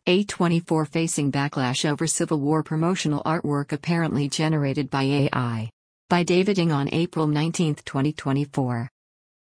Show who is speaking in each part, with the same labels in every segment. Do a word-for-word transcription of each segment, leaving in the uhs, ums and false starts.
Speaker 1: A twenty-four facing backlash over Civil War promotional artwork apparently generated by A I. By David Ng on April nineteenth, twenty twenty-four.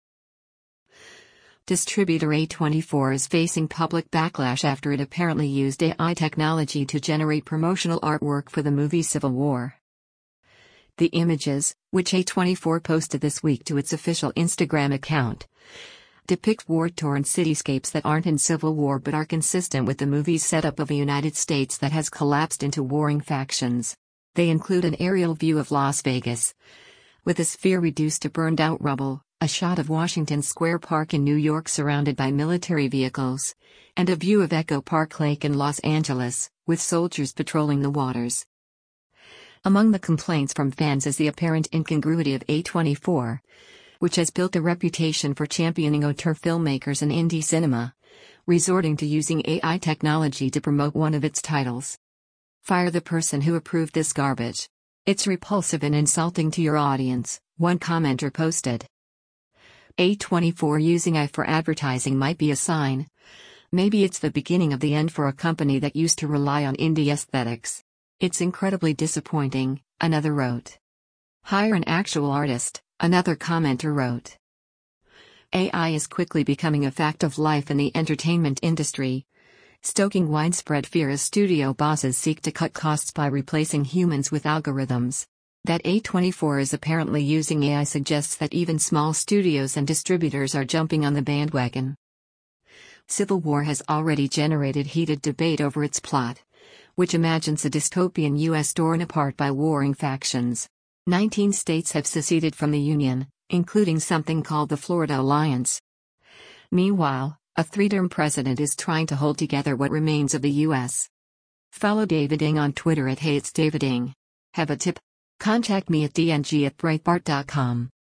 Speaker 1: Distributor A twenty-four is facing public backlash after it apparently used A I technology to generate promotional artwork for the movie Civil War. The images, which A twenty-four posted this week to its official Instagram account, depict war-torn cityscapes that aren't in civil war but are consistent with the movie's setup of a United States that has collapsed into warring factions. They include an aerial view of Las Vegas, with a sphere reduced to burned-out rubble, a shot of Washington Square Park in New York surrounded by military vehicles, and a view of Echo Park Lake in Los Angeles, with soldiers patrolling the waters. Among the complaints from fans is the apparent incongruity of A twenty-four, which has built a reputation for championing auteur filmmakers and indie cinema, resorting to using A I technology to promote one of its titles. Fire the person who approved this garbage. It's repulsive and insulting to your audience, one commenter posted. A twenty-four using A I for advertising might be a sign. Maybe it's the beginning of the end for a company that used to rely on indie aesthetics. It's incredibly disappointing, another wrote. Hire an actual artist, another commenter wrote. A I is quickly becoming a fact of life in the entertainment industry, stoking widespread fear as studio bosses seek to cut costs by replacing humans with algorithms. That A twenty-four is apparently using A I suggests that even small studios and distributors are jumping on the bandwagon. Civil War has already generated heated debate over its plot, which imagines a dystopian U S torn apart by warring factions. Nineteen states have seceded from the Union, including something called the Florida Alliance. Meanwhile, a three-term president is trying to hold together what remains of the U S. Follow David Ng on Twitter at Hey It's David Ng. Have a tip? Contact me at d n g at breitbart dot com.